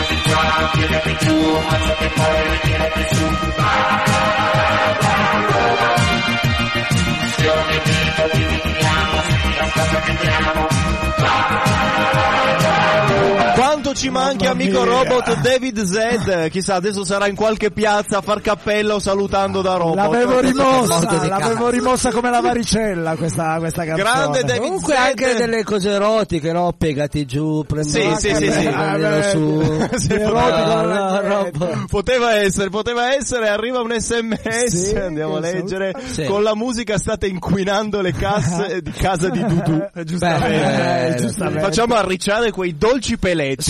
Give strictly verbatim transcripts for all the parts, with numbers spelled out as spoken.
Tirati qua, tirati giù, alzati fuori, tirati su. Missione vita, ti viviamo, la cosa che andiamo. Quanto ci manchi, amico robot David Z, chissà adesso sarà in qualche piazza a far cappello salutando da robot. L'avevo rimossa, l'avevo rimossa come la varicella questa, questa canzone. Grande David Comunque Z. anche delle cose erotiche, no? Piegati giù, prendi Sì, sì, sì, sì. prendilo su. Sì, No, no, no, no. Poteva essere, poteva essere, arriva un sms, Sì, andiamo a che leggere, sì. con la musica state inquinando le casse di casa di Dudu, giustamente. Eh, giustamente. Facciamo arricciare quei dolci peletti,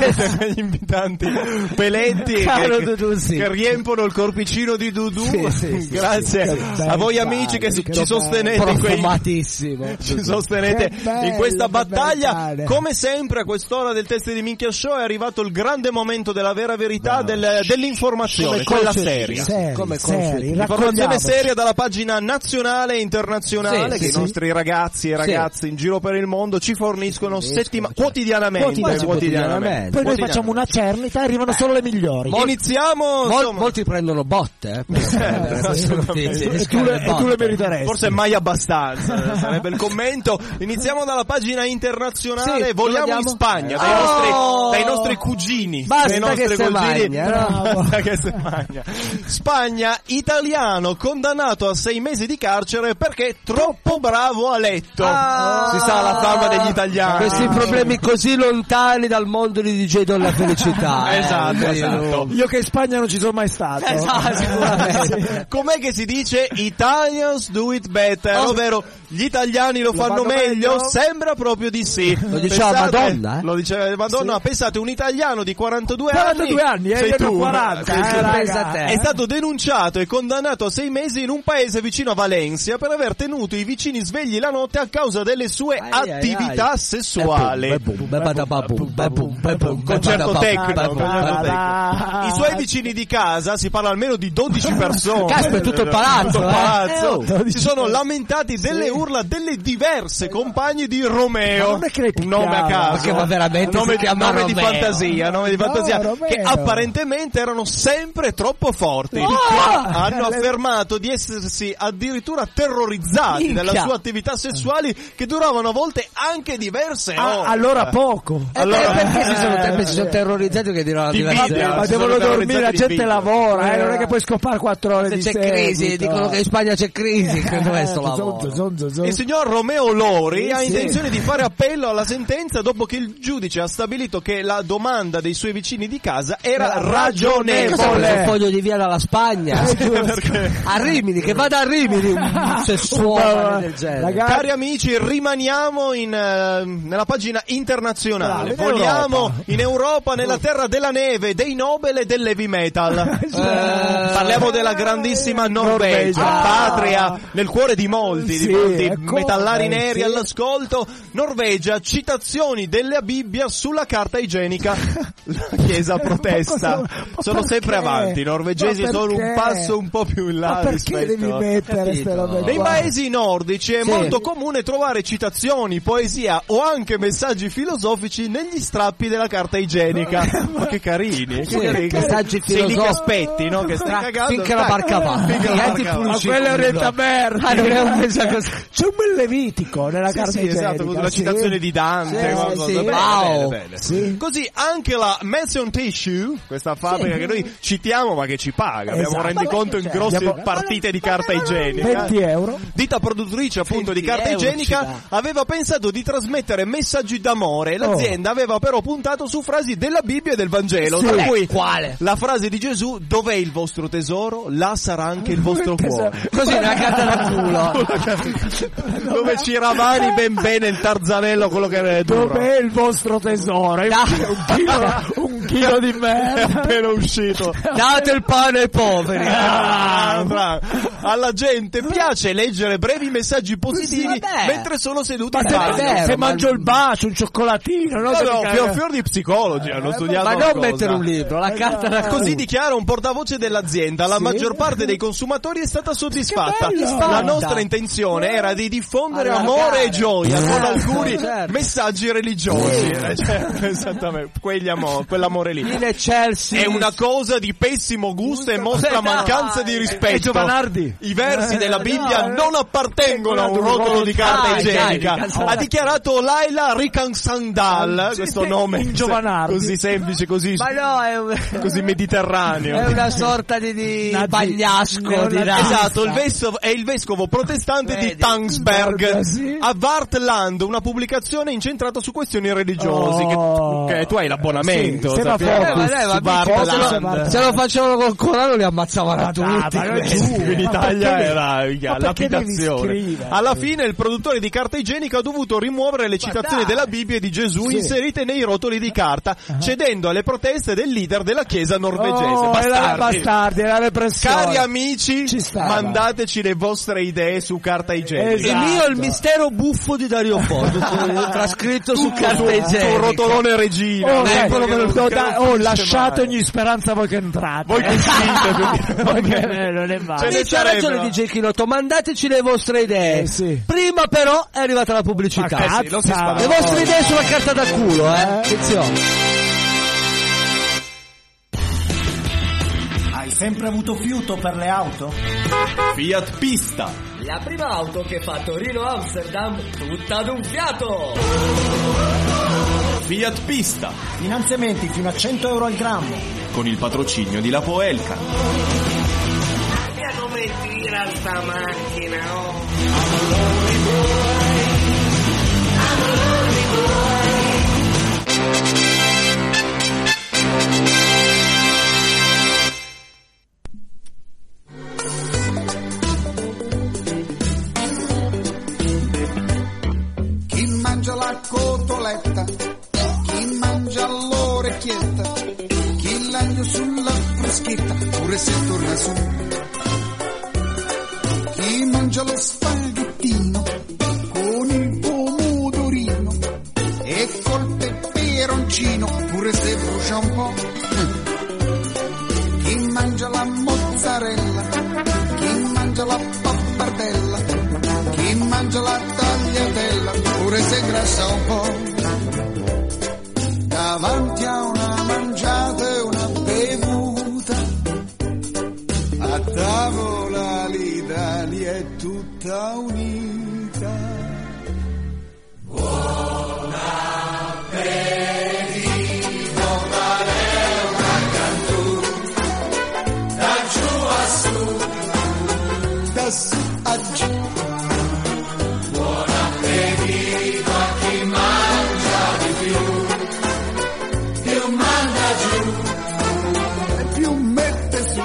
gli invitanti peletti Caro che, Dudu, sì. che riempono il corpicino di Dudu. Sì, sì, sì, Grazie sì. a voi Che amici che bello, ci che sostenete in quei Profumatissimo. ci sostenete Che bello, in questa che battaglia. bello. Come sempre a quest'ora del Test di Minchia Show è arrivato il grande momento della vera verità, del, dell'informazione, Come quella concetti. seria. Seri, Come seri, concetti. Informazione raccogliamoci. seria dalla pagina nazionale e internazionale Sì, che sì, i sì. nostri ragazzi e ragazze in giro per il mondo ci forniscono settima- quotidianamente. Quotidianamente. quotidianamente. Poi noi facciamo una cernita e arrivano solo le migliori. Iniziamo. Mol- insomma, molti prendono botte, eh, per- assolutamente. E tu le, e tu le meriteresti. Forse mai abbastanza, sarebbe il commento. Iniziamo dalla pagina internazionale, Sì, voliamo dove in andiamo? Spagna, dai, Oh! nostri, dai nostri cugini. Basta dai nostri che se cugini. magna, no? Basta che se magna. Spagna, italiano condannato a sei mesi di carcere perché troppo bravo a letto. Ah! Si sa la fama degli italiani. Questi problemi così lontani dal mondo di D J della felicità. eh, Esatto, quindi esatto. non- Io che in Spagna non ci sono mai stato. Esatto, sicuramente. Com'è che si dice Italians do it better, Oh. ovvero gli italiani lo, Lo fanno, fanno meglio? meglio? Sembra proprio di sì. Lo diceva Madonna, eh? Lo diceva Madonna, Sì. pensate, un italiano di quarantadue, quarantadue anni, eh, sei io ne ho tu, quaranta, sei eh, tu. raga. Pensa a te. È stato denunciato e condannato a sei mesi in un paese vicino a Valencia per aver tenuto i vicini svegli la notte a causa delle sue Ai, ai, attività ai. sessuali. Concerto tecnico, concerto tecnico. I suoi vicini di casa, si parla almeno di dodici persone. Caspita, tutto il palazzo, Tutto il eh. palazzo. Eh, oh. Si sono lamentati delle urla delle diverse compagne di Romeo. Ma non è che le Un nome a picchiava. caso. Perché, ma veramente nome, si chiama nome di Romeo. fantasia, nome di No, fantasia Romeo. che apparentemente erano sempre troppo forti. Oh! Hanno Le- affermato di essersi addirittura terrorizzati Minchia. dalle sue attività sessuali che duravano a volte anche diverse Ah, ore. allora poco. Eh, Allora- beh, perché si sono, Eh, te- si sono terrorizzati che diranno Di diverse video, Ma si sono devono dormire, la terrorizzati di gente video. lavora, eh, non è che puoi scopare quattro ore Se di c'è seguito. crisi, dicono che in Spagna c'è crisi, che questo lavoro. Il signor Romeo Lori ha Sì. intenzione di fare appello alla sentenza dopo che il giudice ha stabilito che la domanda dei suoi vicini di casa era Era ragionevole. Cosa Volle. vuole un foglio di via dalla Spagna? Perché? A Rimini, che vada a Rimini un sessuale del genere. Ragazzi, Cari amici, rimaniamo in, eh, nella pagina internazionale. Bravo, in Voliamo Europa. in Europa, nella terra della neve, dei Nobel e del heavy metal. Eh, Parliamo della grandissima Norvegia, Norvegia. patria nel cuore di molti, Sì, di molti è come, metallari neri sì. all'ascolto. Norvegia, citazioni della Bibbia sulla carta igienica. La Chiesa protesta. Ma cosa- ma Sono sempre perché? avanti. I norvegesi Ma sono un perché? passo un po' più in là. ma perché rispetto devi a- mettere queste Capito. robe Nei qua? paesi nordici è Sì. molto comune trovare citazioni, poesia o anche messaggi filosofici negli strappi della carta igienica. Ma che carini, Sì, che carini. messaggi Sei lì che filosofici. aspetti, no? Che stai Tra- cagando. finché la stai- barca va. Finché la Niente barca va. pulisci Ma quello è il culo. Orietta Berti. Ah, non è un messaggio così. C'è un bel levitico nella Sì, carta sì, igienica. esatto, con la sì. citazione di Dante. Sì, qualcosa. sì, Bene, wow. bene, bene. Sì. Così anche la Mason Tissue, questa fabbrica Sì. che noi citiamo ma che ci paga, abbiamo un Esatto. rendiconto in Cioè, grosse abbiamo- partite di carta igienica. venti euro. Ditta produttrice appunto di venti carta euro igienica ci dà. aveva pensato di trasmettere messaggi d'amore. L'azienda aveva però puntato su frasi della Bibbia e del Vangelo, Sì. tra cui Quale? la frase di Gesù: dov'è il vostro tesoro? Là sarà anche il vostro cuore. Così una carta da culo. Dove ci ravani ben bene il tarzanello, quello che è duro. Dov'è il vostro tesoro? È un, un, chilo, un chilo di È merda. appena uscito. Date il pane ai poveri. Ah, bravo. Alla gente piace leggere brevi messaggi positivi Sì, vabbè. mentre sono seduti Ma in se, bagno. vero, se ma- mangio il bacio, un cioccolatino, no? No, Che no, mi fior, caga- fior di psicologi hanno studiato Ma la non cosa. mettere un libro, la carta da Così culo. dichiara un portavoce dell'azienda. La Sì. maggior parte dei consumatori è stata soddisfatta. Che bello! La nostra intenzione era di diffondere Allargare. amore e gioia con Certo, alcuni certo. messaggi religiosi. Eh, certo, esattamente, quegli amo- quell'amore amore lì. In Chelsea. È una cosa di pessimo gusto e mostra mancanza di rispetto. E Giovanardi? I versi della Bibbia no, non appartengono a un rotolo di carta Dai, igienica. dai, dai. Ha dichiarato Laila Rikansandal, Sì, questo sì, nome in Giovanardi. così semplice, così, Ma no, è, un... così mediterraneo. è una sorta di, di Nazi- bagliasco di neonazista. Esatto, il vescovo, è il vescovo protestante Vedi? di Tønsberg Sì. a Vartland, una pubblicazione incentrata su questioni religiose. Oh. Che, che tu hai l'abbonamento. Sì, sappiamo. Sema Eh, ma dai, ma Su Vartland. Vartland. se lo facevano col Corano li ammazzavano Ma dai, tutti. ma non è Eh, giù. in Ma Italia perché era devi- yeah, ma perché devi lapidazione. scrivere? Alla fine il produttore di carta igienica ha dovuto rimuovere le citazioni dai. della Bibbia e di Gesù Sì. inserite nei rotoli di carta, cedendo alle proteste del leader della chiesa norvegese. Oh, era Bastardi. bastardi, era repressione. Cari amici, Ci stava. mandateci le vostre idee su carta igienica. Il Esatto. mio è il mistero buffo di Dario Fo, trascritto su carta Su igienica. rotolone regina. Oh, Eh, dai, quello che non- oh, che dai, non oh, finisce lasciate mai. ogni speranza voi che entrate. Voi che uscite, Voi che- perché- eh, non è Ce vale. ne Sì, c'ha ragione sarebbero. D J Chinotto, mandateci le vostre idee. Eh, sì. Prima però è arrivata la pubblicità. Ma sì, non si spara. Le vostre idee sulla carta da culo, eh. Attenzione. Hai sempre avuto fiuto per le auto? Fiat Pista. La prima auto che fa Torino-Amsterdam tutta d'un fiato! Fiat Pista. Finanziamenti fino a cento euro al grammo. Con il patrocinio di Lapo Elka. Guarda come tira sta macchina, oh! Chi mangia la cotoletta, chi mangia l'orecchietta, chi l'aglio sulla bruschetta, pure se torna su. Chi mangia lo spaghettino con il pomodorino e col peperoncino, pure se brucia un po'. Chi mangia la mozzarella, chi mangia la pappardella, chi mangia la tagliatella, pure se grassa un po'. Davanti a una mangiata e una bevuta, a tavola l'Italia è tutta unita. Buon appetito, vale una cantù, da giù a su, da su a giù. Buon appetito a chi mangia di più, più manda giù e più mette su.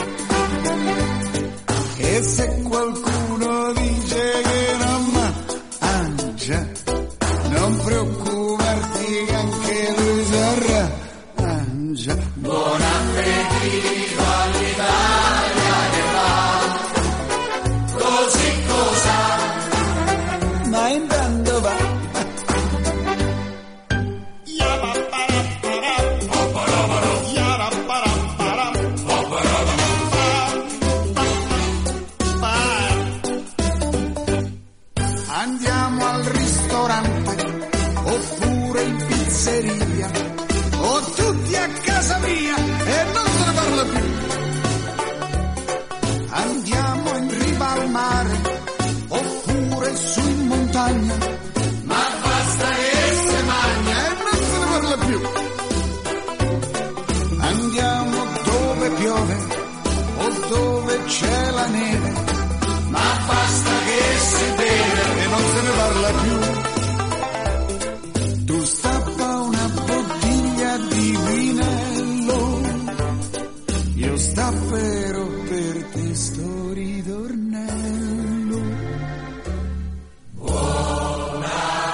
E se qualcuno dice che non mangia, non preoccuparti che anche lui sarà mangia. Buon appetito all'Italia che va così cosa, ma intanto va. Andiamo al ristorante oppure in pizzeria o tutti a casa mia e non se ne parla più. Andiamo in riva al mare oppure su in montagna, ma basta che se mangia e non se ne parla più. Andiamo dove piove o dove c'è la neve, ma basta che si beve e non se ne parla più. Tu stappa una bottiglia di vinello, io stapperò per te sto ritornello. Buon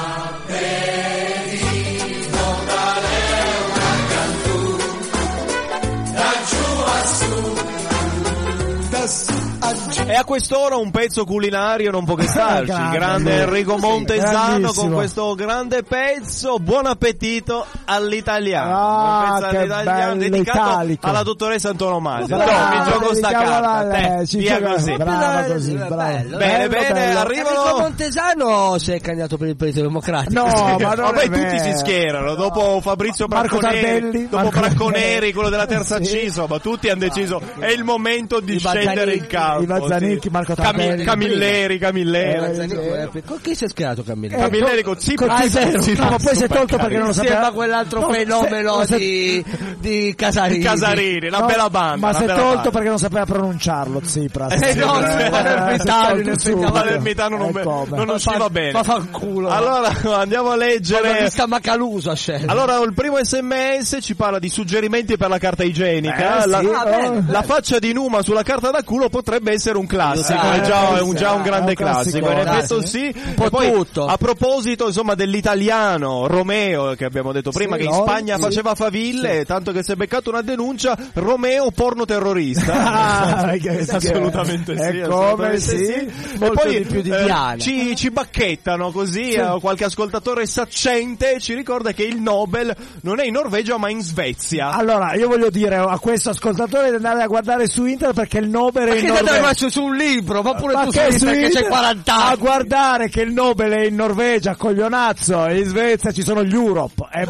appetito, vale una cantù, da giù a su, da su a giù. E a quest'ora un pezzo culinario non può che starci. Grande, Grande Enrico sì, Montesano grandissimo. con questo grande pezzo. Buon appetito all'italiano. Ah, Un pezzo che all'italiano bello, dedicato italico. alla dottoressa Antonomasia. Bravo, No, mi gioco sta dedichiamola carta. a lei, Te, ci via gioca- così. brava così, Bello, brava. bello. Bene, Bello, bene, bello. arrivano. Enrico Montesano si è candidato per il Partito Democratico. No, Sì, ma non ormai è tutti vero. si schierano. Dopo Fabrizio Marco Bracconeri, Tardelli, dopo Marco Bracconeri, Tardelli. quello della terza Sì. C, insomma, tutti hanno deciso è il momento di I scendere in Mazzanicchi, campo. i Mazzanicchi, sì. Marco Cami- Tardelli. Camilleri, Camilleri. Eh, Eh, Con chi si è schierato Camilleri? Eh, Camilleri con Tsipras. Ah, è vero. Sì, No, ma poi si è tolto perché non lo Insieme sapeva. a quell'altro No, fenomeno se- di, di Casarini. Casarini, la No, bella banda. ma la si è bella tolto banda. perché non sapeva pronunciarlo Tsipras. Eh, no, Eh, sì, eh, Palermitano, si è tolto in effetti, subito. Palermitano non, Eh, me- come? non usciva Fa- bene. fa fanculo. Allora andiamo a L'ho leggere. vista Macaluso a scelta. Allora, il primo sms ci parla di suggerimenti per la carta igienica. Eh, la, sì, ah, oh. bene, la faccia di Numa sulla carta da culo potrebbe essere un classico, Eh, è già, è un, sì, già un è grande un classico, classico. In dai, effetti sì. sì. Un po' E poi, tutto. a proposito, insomma, dell'italiano Romeo, che abbiamo detto prima, Sì, che in no, Spagna sì. faceva faville, tanto che si è beccato una denuncia, Romeo porno terrorista. Ah, che- assolutamente che- sì, è come assolutamente sì, E molto poi di più di eh, Diana. ci, ci bacchettano così, eh, qualche ascoltatore saccente ci ricorda che il Nobel non è in Norvegia ma in Svezia. Allora, io voglio dire a questo ascoltatore di andare a guardare su internet perché il Nobel Ma è in che te Norvegia. messo su un libro? Ma pure Ma tu che su su internet che c'hai internet? quaranta A anni. guardare che il Nobel è in Norvegia, coglionazzo, e in Svezia ci sono gli Europe e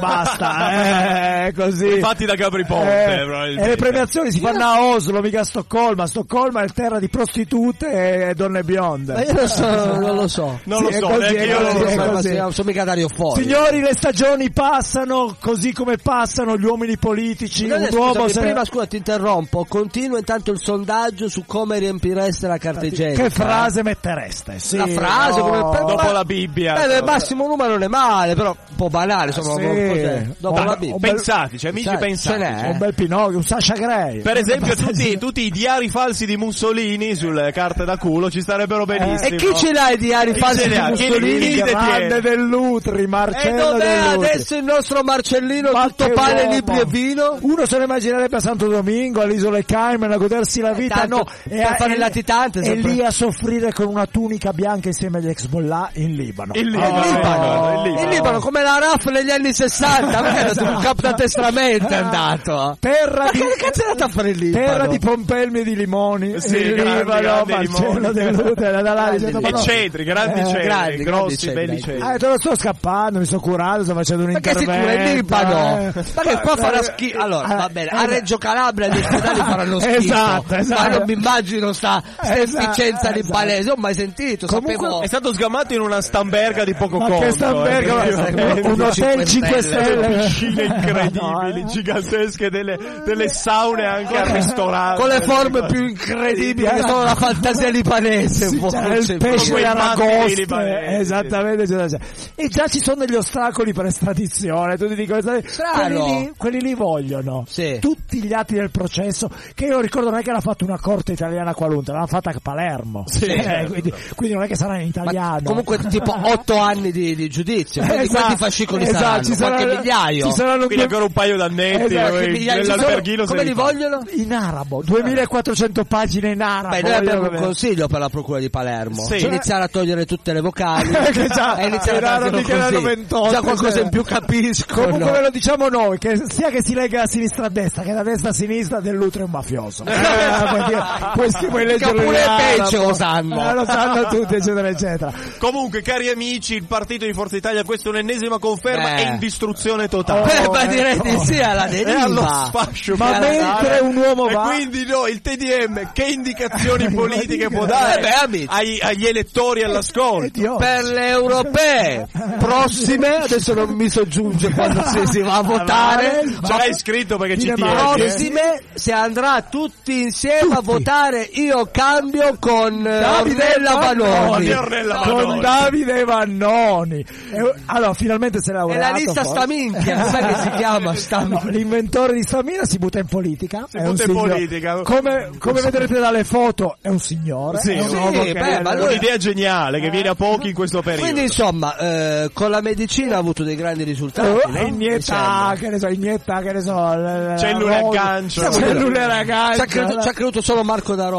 basta, eh, così. Fatti da Gabri Ponte, Eh, probabilmente. e le premiazioni si fanno a Oslo, mica a Stoccolma. Stoccolma è terra di prostitute e donne bionde. Ma io non, so, non lo so. Non lo Sì, è so, così, neanche è io non così, lo è so. Ma così. sì, non sono mica Dario Fo. Signori, le stagioni passano così come passano gli uomini politici. Scusate, Un uomo scusami, se- prima scusa ti interrompo, continua intanto il sondaggio su come riempireste la carta igienica. Che frase mettereste? Sì, La frase no. come per- Dopo la Bibbia. Eh, il massimo numero non è male, però un po' banale, insomma, Sì. cos'è? Dopo Dai, la un Bibbia. bel- Pensateci, amici, Sai, pensate. ce n'è. Un bel Pinocchio, un Sasha Grey. Per esempio, Basta- tutti, tutti i diari falsi di Mussolini sulle carte da culo ci starebbero benissimo. E chi ce l'ha i diari Chi falsi ce di li ha? Chi li- Mussolini? chi li detiene? Grande Dell'Utri, E Marcello dov'è Dell'Utri. adesso il nostro Marcellino Ma tutto che pane, uomo. libri e vino? Uno se lo immaginerebbe a Santo Domingo, all'isola Cayman, a godersi la vita, tanto no, per fare il latitante, e sempre. lì a soffrire con una tunica bianca insieme agli Hezbollah in Libano. In Libano, Oh. in Libano, in Libano. Il Libano come la R A F negli anni sessanta, perché è andato un capo da testramento è andato. Terra Ma di, che cazzo è andato a fare il Libano? terra di pompelmi e di limoni. Sì, in grandi, Libano, grandi Marcello limoni. Dell'Utri, da là, Grandi dicendo, ma E no. cedri, grandi Eh, cedri, grandi, grossi, grandi cedri. belli cedri. Ah, te lo sto scappando, mi sto curando, sto facendo un Ma che intervento. sicuro, è Libano? eh. Ma che qua farà Eh, schifo. Allora, eh, va bene, eh, a Reggio Calabria gli ospedali faranno schifo. Esatto, esatto. Ma non mi immagino sta, sta Esatto, efficienza di esatto. palese, ho mai sentito, Comunque- sapevo. È stato sgammato in una stamberga di poco Ma conto. che Stamberga, eh, un- veramente. un hotel cinque Delle stelle. piscine incredibili, No, eh. gigantesche, delle, delle saune anche al ristorante. Con le forme più incredibili che sono la fantasia libanese. un po' C'era il così. pesce quei della matti costa, libanesi, esattamente, eccetera, eccetera. E già ci sono degli ostacoli per estradizione, tu ti dico, quelli Strano. lì, quelli lì vogliono Sì. tutti gli atti del processo, che io ricordo non è che l'ha fatto una corte italiana qualunque, l'hanno fatta a Palermo. Eh, quindi, quindi non è che sarà in Ma italiano. comunque tipo otto anni di, di giudizio, quanti, Esatto, quanti fascicoli esatto, saranno? ci Qualche saranno- migliaio? ci saranno Quindi due- ancora un paio d'annetti Esatto, noi che migliaia ci sono? nell'alberghino se Come li li fa. vogliono? in arabo, duemilaquattrocento pagine in arabo. Beh, noi abbiamo voglio un consiglio per la procura di Palermo. Sì. Cioè, iniziare a togliere tutte le vocali Che già- e iniziare in a arabi darglielo che erano così. ventotto, Già qualcosa cioè. in più capiscono. Comunque ve lo diciamo noi, che sia che si lega a sinistra a destra, che da destra a sinistra Dell'Utri è un mafioso. Eh, puoi, dire, puoi, puoi leggerlo pure in arabo. Pece lo sanno. Eh, lo sanno tutti, eccetera, eccetera. Comunque, cari amici, il partito di Forza Italia, questa è un'ennesima conferma, Eh. è in distruzione totale. Eh, Oh, ma direi di ecco. sì alla È allo deriva. sfascio. Ma finale. mentre un uomo E va... quindi no, il T D M che indicazioni politiche può dare Eh beh, amici. ai- agli elettori all'ascolto? Dio. Per le europee prossime, adesso non mi soggiunge quando si, si va a votare. Ce l'hai scritto perché ci Dire tieni. male. Prossime si andrà tutti insieme a votare Io Cambio con eh, Ornella Vanoni. Di Ornella Con Vanoni. Davide Vannoni. E- allora, finalmente se l'ha E la laureato. lista poi. sta minchia, sai che si chiama sta No, l'inventore di Stamina si butta in politica. Si è un butta in signor- politica. Come, come vedrete dalle foto, è un signore. Sì, è un sì, uomo che beh, ma lui- Un'idea geniale che viene a pochi in questo periodo. Quindi insomma, eh, con la medicina ha avuto dei grandi risultati. Oh, no? inietta, Mi che ne so, inietta, che ne so, l- l- Cellule la- a gancio. Cellule a sembra. gancio. Ci ha creduto, ci ha creduto solo Marco da Rossi. Eh,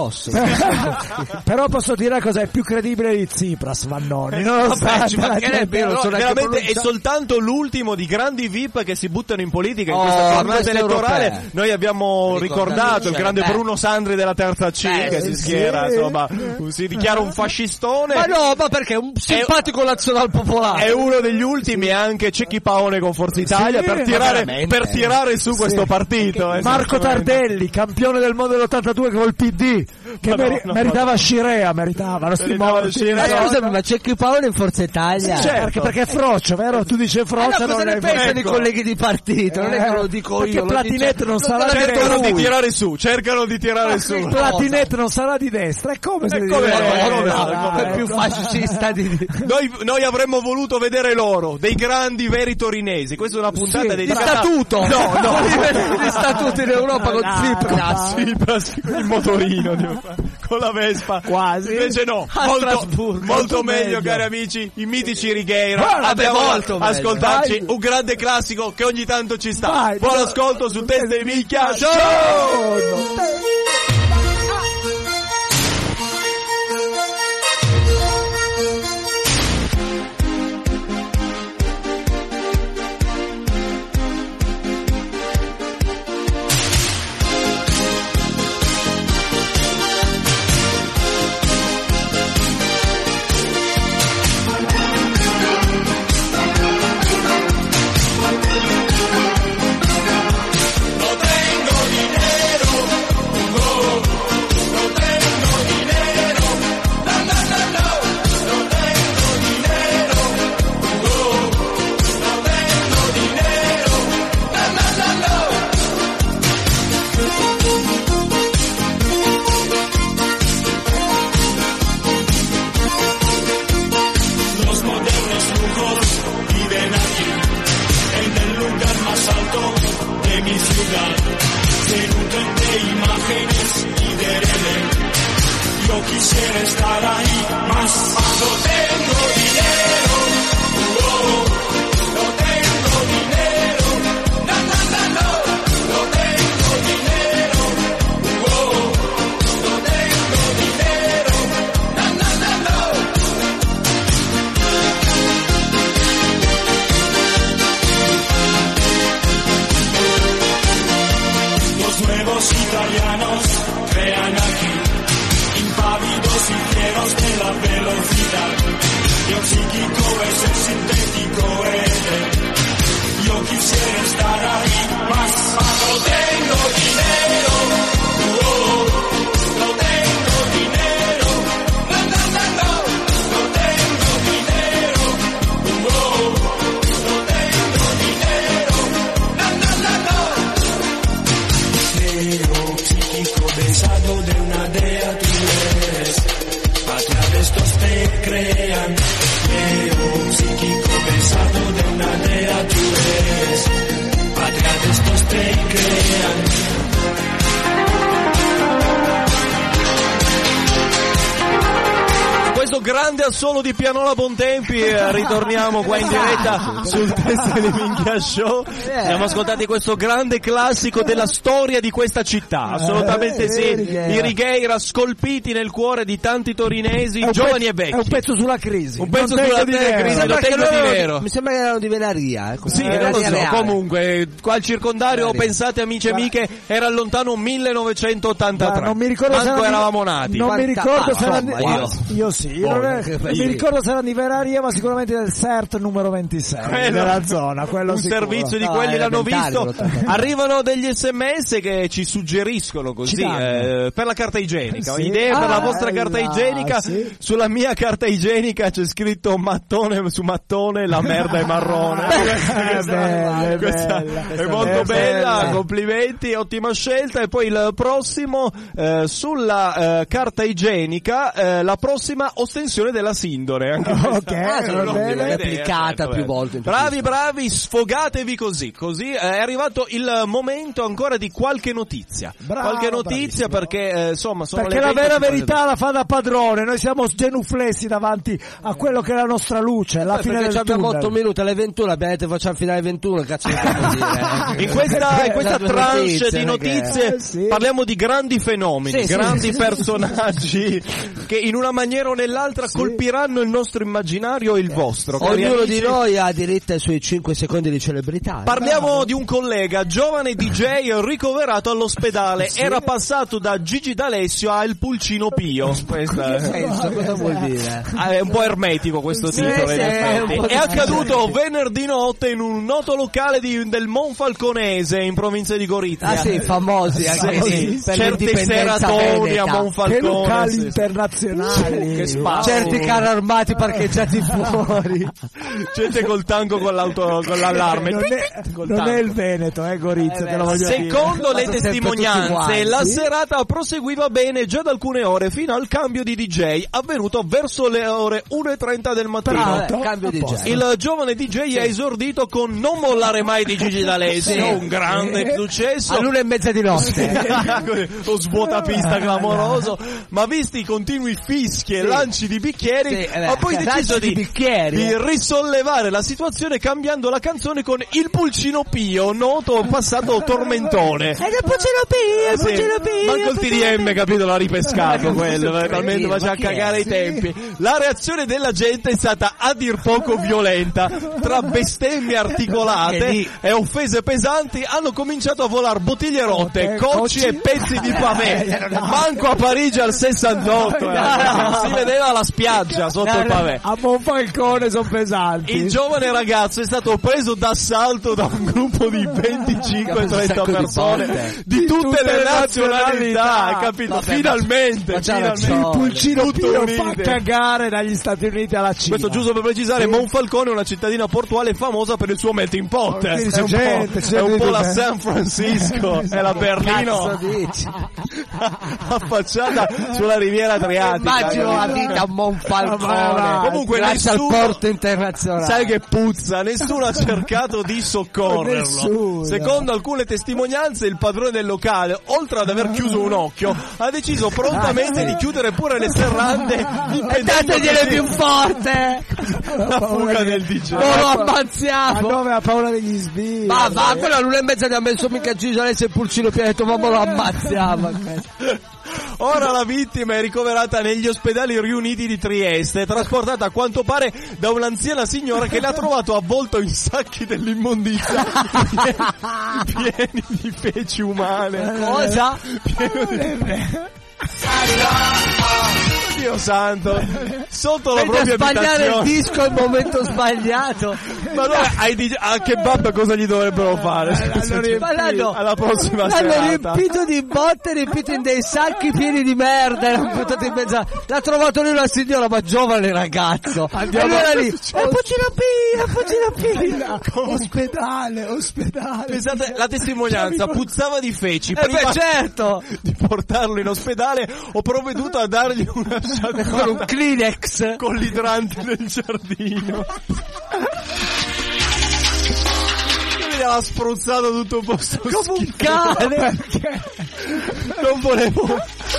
Però posso dire una cosa, è più credibile di Tsipras Vannoni, Vabbè, ci la mancherebbe, gente- no, so neanche veramente è pronunciare. soltanto l'ultimo di grandi V I P che si buttano in politica in Oh, questa tornata queste elettorale. europee. Noi abbiamo Ricordato, ricordato il grande beh. Bruno Sandri della terza C Beh, che sì, si schiera, sì. insomma, si dichiara un fascistone. Ma no, ma perché? Un simpatico nazional popolare. È uno degli ultimi e anche Cecchi Paone con Forza Italia Sì, per ma tirare, veramente? per tirare su questo partito. eh, Marco esattamente. Tardelli, campione del mondo dell'ottantadue col P D, che Madonna, meri- meritava Scirea, meritava, non sti Meritava morti. Scirea. Ma scusami, ma c'è chi Paolo in Forza Italia? Sì, certo. perché, perché è Froccio, vero? Tu dici Ah, Froccio, no, cosa non ne è pensano i ecco. colleghi di partito? Non è che lo dico Perché io. lo Platinet dice- non sarà l'ha di detto Cercano destra. di lui. tirare su, cercano di tirare su. Platinet non sarà di destra, e come se E di come no, destra? come no, Dai, come È più ecco. fascista di... Noi, noi avremmo voluto vedere loro, dei grandi veri torinesi. Questa è una puntata Sì, Di dedicata statuto! No, no. Di statuto in Europa con No, Tsipras. Tsipras, il motorino di- con la Vespa. Quasi. Invece no, A molto, Strasburgo. molto Molto meglio, meglio. cari amici, i mitici Righeira. Ah, vabbè, Andiamo molto ad meglio. ascoltarci Vai. un grande classico che ogni tanto ci sta. Vai, Buon no. ascolto su Testa e Minchia Show! Show! Los modernos lujos viven aquí, en el lugar más alto de mi ciudad. Se nutren de imágenes y de redes. Yo quisiera estar ahí, más no tengo dinero. Oh, no tengo dinero. No, no, no, no, no tengo dinero. Oh, no tengo dinero. No, no, no, no. Los nuevos italianos crean aquí, impávidos y fieros de la velocidad. Lo psíquico es el sintético ese. Yo quisiera estar ahí, más no tengo dinero. Oh, no tengo dinero. No, no, no, no, no tengo dinero. Oh, no tengo dinero. No, no, no, no. Neo psíquico besado de una dea tú eres, patria de estos te crean. Neo psíquico besado de una dea tú eres, patria de estos te crean. Questo grande assolo di Pianola Bontempi, eh, ritorniamo qua in diretta sul Testa di Minchia Show. Abbiamo ascoltati questo grande classico della storia di questa città, assolutamente Eh, sì. eh, Righeira. I Righeira scolpiti nel cuore di tanti torinesi, È un giovani pezzo- e vecchi. È un pezzo sulla crisi. Un pezzo Non sulla tengo dinero. crisi, Mi lo sembra che tengo di loro- nero. Mi sembra che erano di Venaria. Eh, Sì, eh, non lo Venaria so, Reale. comunque, qua al circondario, Venaria. pensate amici e amiche, era lontano millenovecentottantatré. Guarda, non mi ricordo se Manco erano di- eravamo nati. Non mi Quanta- ricordo ah, se erano di... insomma, io. io sì, io Boh, non, è- che non fai? mi ricordo se erano di Veraria, ma sicuramente del C E R T numero ventisei Quello- della zona, quello un sicuro. servizio di No, quelli era l'hanno mentale, visto. l'ottantotto. Arrivano degli sms che ci suggeriscono così Ci danno. eh, per la carta igienica. Sì. Idee per la Ah, vostra carta là, igienica. sì. Sulla mia carta igienica c'è scritto mattone su mattone, la merda è marrone. È bella, è Questa bella. è molto È bella, bella. complimenti, ottima scelta. E poi il prossimo eh, sulla eh, carta igienica, eh, la prossima ostensione della della Sindone. Anche Ok, Ah, va l'ho bene. replicata certo, più eh. volte. in Bravi, tutti bravi, sfogatevi così. Così è arrivato il momento ancora di qualche notizia. Bravo, qualche notizia bravissimo. perché eh, insomma sono Perché le la vera venti verità la fa da padrone, noi siamo genuflessi davanti a quello che è la nostra luce, la Eh, fine perché del abbiamo tunnel. otto minuti alle ventuno, abbiamo detto facciamo finale ventuno, cazzo vogliamo dire? In questa, in questa Due tranche notizie, di non è che- notizie Eh, sì. parliamo di grandi fenomeni, Sì, sì, grandi sì. personaggi che in una maniera o nell'altra colpiranno il nostro immaginario e il vostro. cari Ognuno amici. di noi ha diritto ai suoi cinque secondi di celebrità. Parliamo di un collega, giovane D J ricoverato all'ospedale. Era passato da Gigi D'Alessio a Il Pulcino Pio. Questa è... Penso, cosa vuol dire? Ah, è un po' ermetico questo Sì, titolo. sì, in è effetti. un po' È accaduto venerdì notte in un noto locale di, del Monfalconese in provincia di Gorizia. Ah sì, famosi anche Sì, sì, per certe l'indipendenza seratoni a veneta. Monfalcone. Che locali sì. internazionali. Che spazio. Certi carri armati parcheggiati fuori. Gente col tango con, l'auto, con l'allarme. Non è, Col non tango. è il Veneto, eh Gorizia, Eh, te lo voglio dire. Secondo le Sono sempre testimonianze, tutti uguali. la serata proseguiva bene già da alcune ore fino al cambio di D J, avvenuto verso le ore uno e trenta del mattino. Vabbè, cambio di genere. Il giovane D J ha esordito con Non mollare mai di Gigi D'Alessio, Sì. un grande successo. All'una e mezza di notte. Lo svuotapista clamoroso, ma visti i continui fischi e lanci di bicchieri, Sì, eh beh, ha poi lanci deciso di di, bicchieri, di eh. risollevare la situazione cambiando la canzone con Il Pulcino Pio, noto passato tormentone. il Pulcino Pio, il Sì, Pulcino Pio. manco il T D M, capito, l'ha ripescato quello, Ma talmente chi- faceva ma chi è? cagare i Sì. tempi. La reazione della gente è stata a dir poco violenta, tra bestemmie Che articolate lì- e offese pesanti hanno cominciato a volare bottiglie rotte, Eh, cocci cocci? e pezzi di pavè. Manco a Parigi al sessantotto, eh. Si vedeva la spiaggia sotto il pavè. A Monfalcone sono pesanti. Il giovane ragazzo è stato preso d'assalto da un gruppo di venticinque trenta Un sacco di persone botte. di tutte le nazionalità, nazionalità. capito? Vabbè, Finalmente, ma c'ha finalmente. ragione. Il Pulcino Tutto Pio unite. fa cagare dagli Stati Uniti alla Cina. Questo giusto per precisare, Monfalcone è una cittadina portuale famosa per il suo melting pot. Oh, quindi È un c'è gente, po', c'è è un po' gente. la San Francisco, è la Cazzo Berlino dici? affacciata sulla riviera Adriatica. Immagino la capito? vita a Monfalcone. Comunque grazie nessuno- al porto internazionale. Sai che puzza, nessuno ha cercato di soccorrerlo. Nessuno. Secondo alcune testimonianze, il padrone del locale, oltre ad aver chiuso un occhio, ha deciso prontamente di chiudere pure le serrande, E impedendo dategliele così più forte. la fuga del D J. Non lo A ammazziamo. nove ha paura degli sbirri. Ma va, quella all'una e mezza ti ha messo mica Gigi Alessio e il Pulcino Pio, ha detto ma mo lo ammazziamo. Ora la vittima è ricoverata negli ospedali riuniti di Trieste, trasportata a quanto pare da un'anziana signora che l'ha trovato avvolto in sacchi dell'immondizia pieni di feci umane. Cosa? Pieno di... Dio santo, sotto la Vedi a propria sbagliare il abitazione. disco al momento sbagliato. Ma allora ai D J, a kebab cosa gli dovrebbero fare? Ma l'hanno, Alla prossima l'hanno serata. riempito di botte, riempito in dei sacchi pieni di merda e l'hanno buttato in mezzo. L'ha trovato lì una signora, ma giovane ragazzo. Andiamo- E lui era lì. E Puccino Pio, Puccino Pio. Ospedale, ospedale. Pensate, la testimonianza puzzava di feci. Eh Prima beh, certo. di portarlo in ospedale ho provveduto a dargli una Con un sciacquata Kleenex. con l'idrante del giardino. E gli aveva spruzzato tutto un po' sto Come un schifo. cane. Non volevo.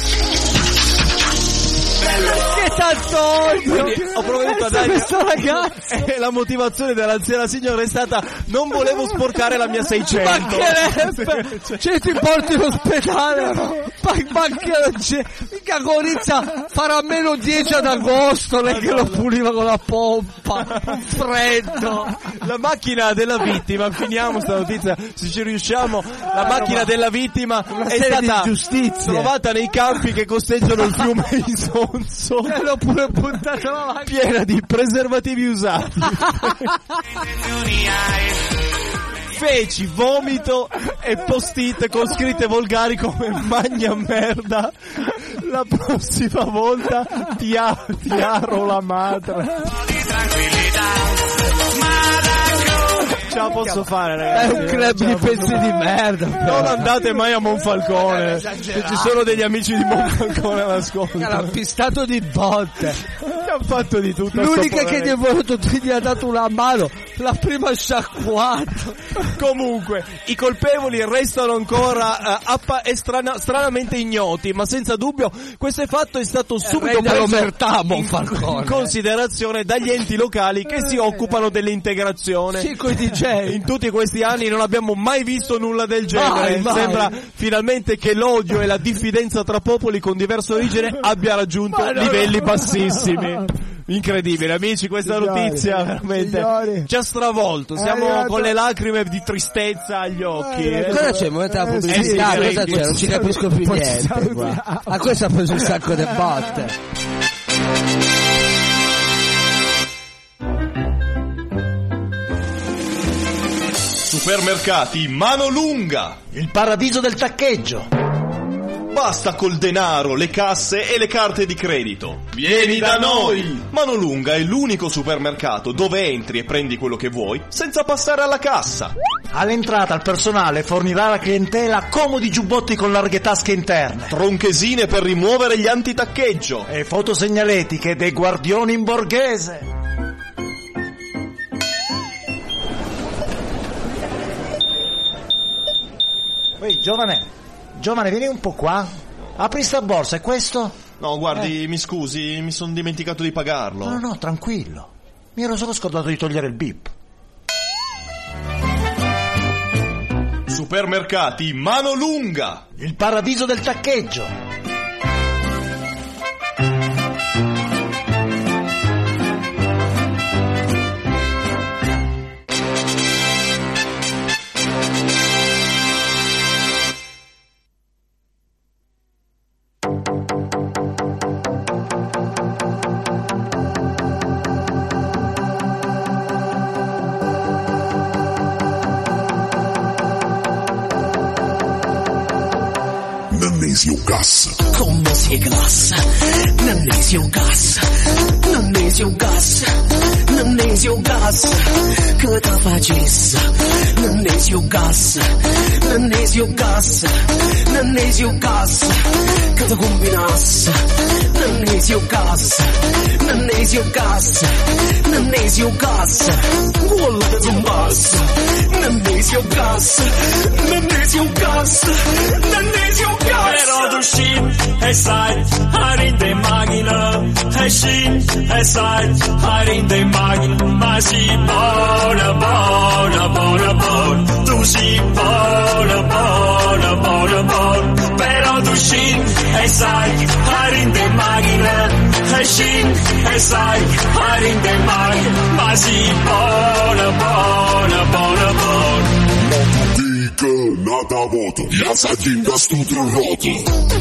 Che tanto Quindi ho provveduto a dargli. questo ragazzo. E la motivazione dell'anziana signora è stata: non volevo sporcare la mia seicento. Mancherebbe. Cioè ti porti in ospedale. Ma mancherebbe. Mica Gorizia farà meno dieci ad agosto. Lei che lo puliva con la pompa. Freddo. La macchina della vittima, finiamo sta notizia se ci riusciamo. La macchina della vittima è serie di stata ingiustizie. trovata nei campi che costeggiano il fiume Isonzo, E l'ho pure buttato avanti. piena di preservativi usati, feci, vomito e post-it con scritte volgari come magna merda, la prossima volta ti, a- ti aro la madre. Ce la posso fare, È ragazzi. un club di pezzi di merda. Non andate mai a Monfalcone, se ci sono degli amici di Monfalcone all'ascolto. Era pistato di botte. Ci ha fatto di tutto. L'unica che ti è voluto gli ha dato una mano, la prima sciacquata. Comunque, i colpevoli restano ancora uh, appa- estrana- stranamente ignoti, ma senza dubbio questo fatto è stato subito Eh, preso Mertamo, in, Falcone. in considerazione dagli enti locali che si occupano dell'integrazione. Sì, coi D J. In tutti questi anni non abbiamo mai visto nulla del genere. Mai, mai. Sembra finalmente che l'odio e la diffidenza tra popoli con diversa origine abbia raggiunto Ma no, livelli no. bassissimi. Incredibile, amici, questa Signori, notizia veramente signori. ci ha stravolto. Siamo arrivato- con le lacrime di tristezza agli occhi. È arrivato- eh. Cosa c'è? Il momento della Eh, pubblicità? sì, Cosa sì, c'è? Non ci capisco più poi ci niente. salutiamo. Qua. A questo ha preso un sacco di botte. Supermercati Mano Lunga. Il paradiso del taccheggio. Basta col denaro, le casse e le carte di credito. Vieni da noi! Mano Lunga è l'unico supermercato dove entri e prendi quello che vuoi senza passare alla cassa. All'entrata il personale fornirà alla clientela comodi giubbotti con larghe tasche interne Tronchesine per rimuovere gli antitaccheggio. e fotosegnaletiche dei guardioni in borghese. Ehi, giovane, giovane, vieni un po' qua. Apri sta borsa, è questo? No, guardi, mi scusi, mi sono dimenticato di pagarlo. No, no, tranquillo. Mi ero solo scordato di togliere il bip. Supermercati Mano Lunga. Il paradiso del taccheggio. Nannesio Gas. Come si glassa? Nannesio Gas. Nannesio Gas. Nannesio Gas. Che te facesse? Nannesio Gas. Nannesio Gas. Nannesio Gas. Che te combinasse? Nannesio Gas. Nannesio Gas. Nannesio Gas. Guarda che zombassa. Nannesio Gas. Nannesio Gas. Nannesio Gas. Però tu sci e sai, arinde macchina, e sci e sai, arinde macchina, ma si buona, buona, buona, buona, tu si buona, buona, buona, buona, però tu sci e sai, arinde macchina, e sci e sai, arinde macchina, ma si buona, buona, buona, buona. Dică nata votă. Ia să atingă stutru rotă.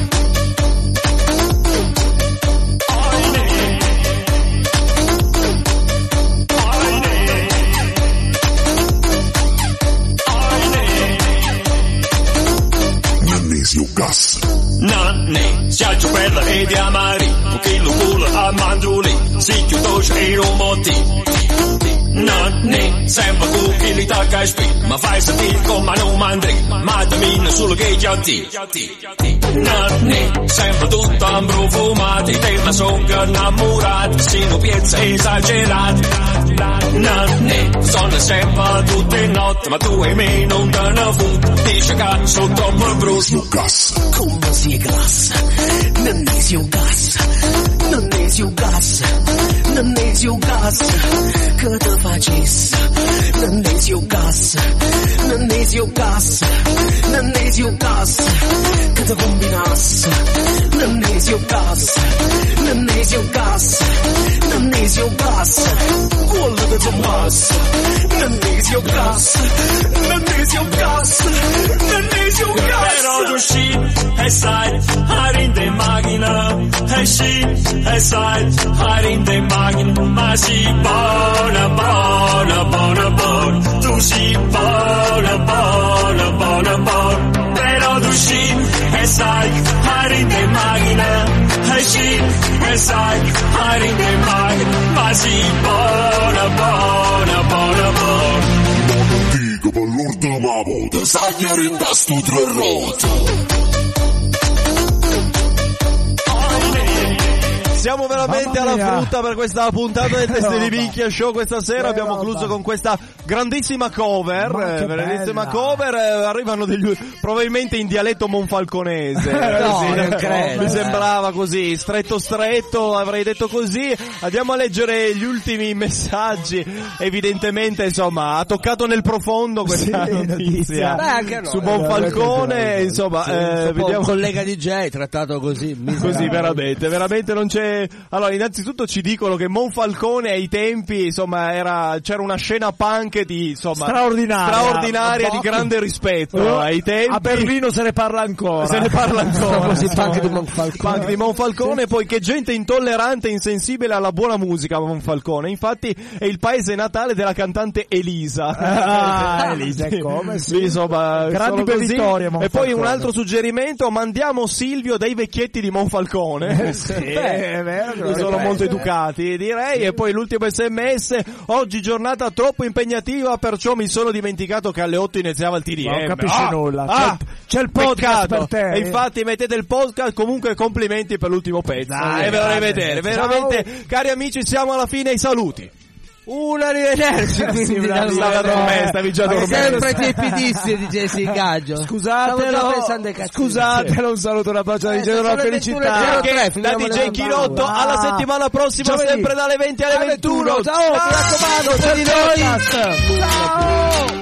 Nannesio Gas. Nanni, siaccio bella e di amari, un chilo culo a mangiuli, si chiudoce e romoti. Nanni, sempre con chili tacca e spin, ma fai sentire come non mandri, ma domina solo che già ti. Nanni, sempre tutto ambrofumati, della songa innamorati, sino piezza esagerati. Nanni, sono sempre tutte notte, ma tu e me non te ne fotti, dice che sono troppo brutto. Gas. Come si glassa? Nannesio Gas. Nannesio Gas. Nannesio Gas. Che te facesse? Nannesio Gas. Nannesio Gas. Nannesio Gas. Che te combinasse? Nannesio Gas. Nannesio Gas. Nannesio Gas. Guarda che zombassa. Nannesio Gas. Nannesio Gas. Nannesio Gas. Però tu sci e sai, arinde macchina, e sci e sai, arinde macchina, ma si buona, buona, buona, buona, tu si buona, buona, buona, buona, però tu sci e sai, arinde macchina, e sci e sai, arinde macchina, ma si buona, buona, buona, buona. Dică pe lor de ma votă. Să atingă stutru rotă. Siamo veramente Mamma alla mia. frutta per questa puntata del Teste di roba. Minchia Show questa sera. Che Abbiamo roba. concluso con questa grandissima cover, Ma che eh, grandissima bella. cover. eh, Arrivano degli probabilmente in dialetto monfalconese. No, Così, non credo. mi sembrava così, stretto stretto, avrei detto così. Andiamo a leggere gli ultimi messaggi. Evidentemente, insomma, ha toccato nel profondo questa Sì, notizia. notizia. Beh, anche noi. Su Monfalcone, Eh, insomma, Sì, eh, un po' vediamo. un collega D J trattato così. Così veramente, veramente non c'è. Allora, innanzitutto ci dicono che Monfalcone ai tempi, insomma, era c'era una scena punk di insomma Straordinaria. straordinaria, di Boh. grande rispetto Oh, ai tempi. a Berlino se ne parla ancora. Se ne parla ancora. Così punk di Monfalcone. Punk di Monfalcone, poi che gente intollerante e insensibile alla buona musica Monfalcone. Infatti è il paese natale della cantante Elisa. Ah, Elisa, e come sì. Lì, insomma, Grandi solo così. vittorie, E poi Monfalcone. un altro suggerimento, mandiamo Silvio dai vecchietti di Monfalcone. Sì, Beh, è vero, sono dovrebbe molto essere. educati, direi. E poi l'ultimo sms, oggi giornata troppo impegnativa, perciò mi sono dimenticato che alle otto iniziava il T D M. Non capisci Ah! nulla. Ah, C'è- c'è il podcast peccato. per te. E infatti mettete il podcast, comunque complimenti per l'ultimo pezzo. Dai, e ve lo grande. vedere, veramente, cari amici, siamo alla fine ai saluti. Un arrivederci, quindi Sì, da una- Stava dormendo, stavi già Ma dormendo. sempre tiepidissimi di Jesse Gaggio. Stavo già Scusatelo, pensando ai cazzini. scusatelo, un saluto, un abbraccio, Eh, dicendo sono una le felicità. ventuno e zero tre, Anche da finiamo D J le Chinotto, Ah. alla settimana prossima, Giovedì. sempre dalle venti alle ventuno. Ciao, mi raccomando, c'è il podcast. Ciao.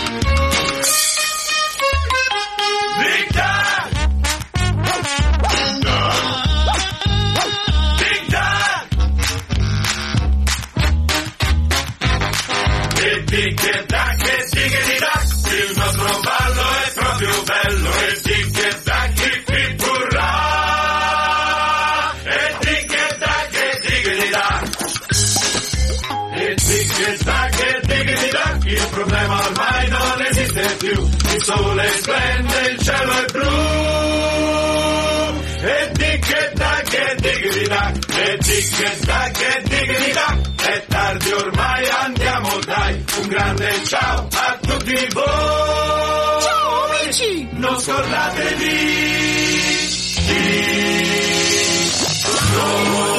Il nostro ballo è proprio bello e tic e tac e tic burrà e tic e tac e tic da e tic e tac e tic da il problema ormai non esiste più, il sole splende, il cielo è blu e tic e tac e tic da e tic e tac e tic da è tardi ormai, andiamo dai, un grande ciao a tutti voi. Ciao amici! Non scordatevi di